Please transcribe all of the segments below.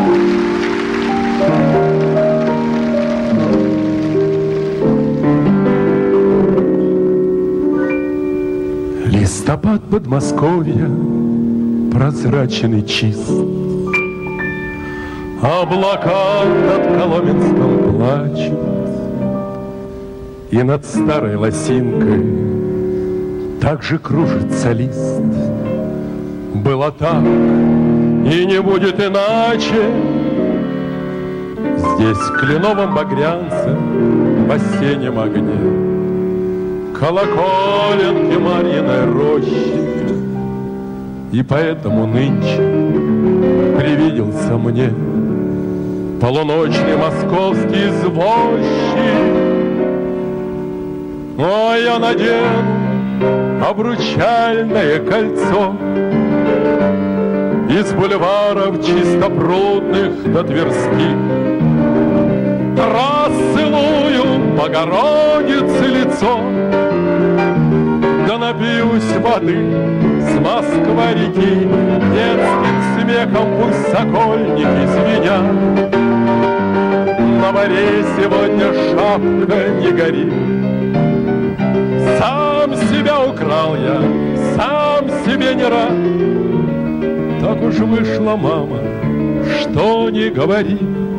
Листопад Подмосковья прозрачен и чист, облака над Коломенском плачут, и над старой лосинкой также кружится лист. Было так, и не будет иначе. Здесь в кленовом багрянце, в осеннем огне, колоколенки Марьиной рощи. И поэтому нынче привиделся мне полуночный московский извозчик. Но я надену обручальное кольцо из бульваров чистопрудных до Тверских. Расцелую Богородице лицо, да напьюсь воды с Москва-реки, детским смехом пусть сокольники звенят. На море сегодня шапка не горит. Сам себя украл я, сам себе не рад. Так уж вышла, мама, что не говори.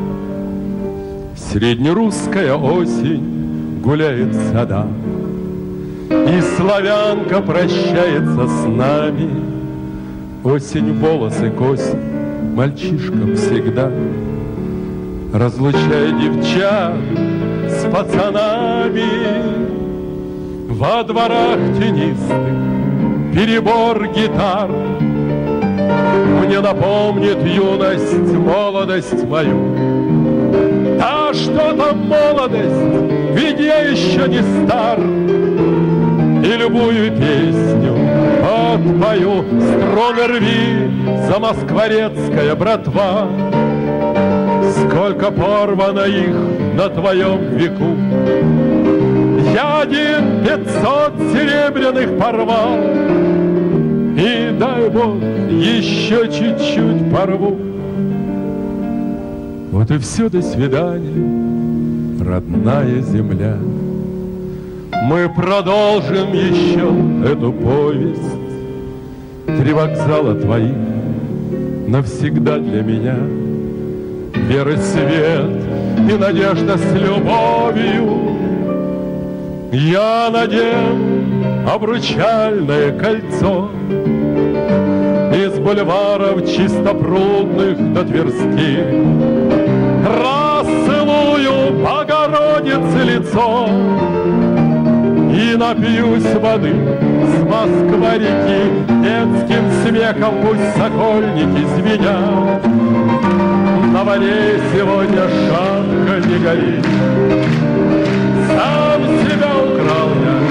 Среднерусская осень гуляет в садах, и славянка прощается с нами. Осень волосы косит мальчишкам всегда, разлучая девчат с пацанами. Во дворах тенистых перебор гитар мне напомнит юность, молодость мою. Да что там молодость, ведь я еще не стар. И любую песню отпою, струны рви, за москворецкая братва. Сколько порвано их на твоем веку, я 500 серебряных порвал, и дай Бог еще чуть-чуть порву. Вот и все, до свидания, родная земля. Мы продолжим еще эту повесть. 3 вокзала твоих навсегда для меня. Вера, свет и надежда с любовью. Я надену обручальное кольцо из бульваров чистопрудных до Тверских. Расцелую Богородице лицо и напьюсь воды с Москва-реки. Детским смехом пусть сокольники звенят. На море сегодня шапка не горит. Сам себя украл я,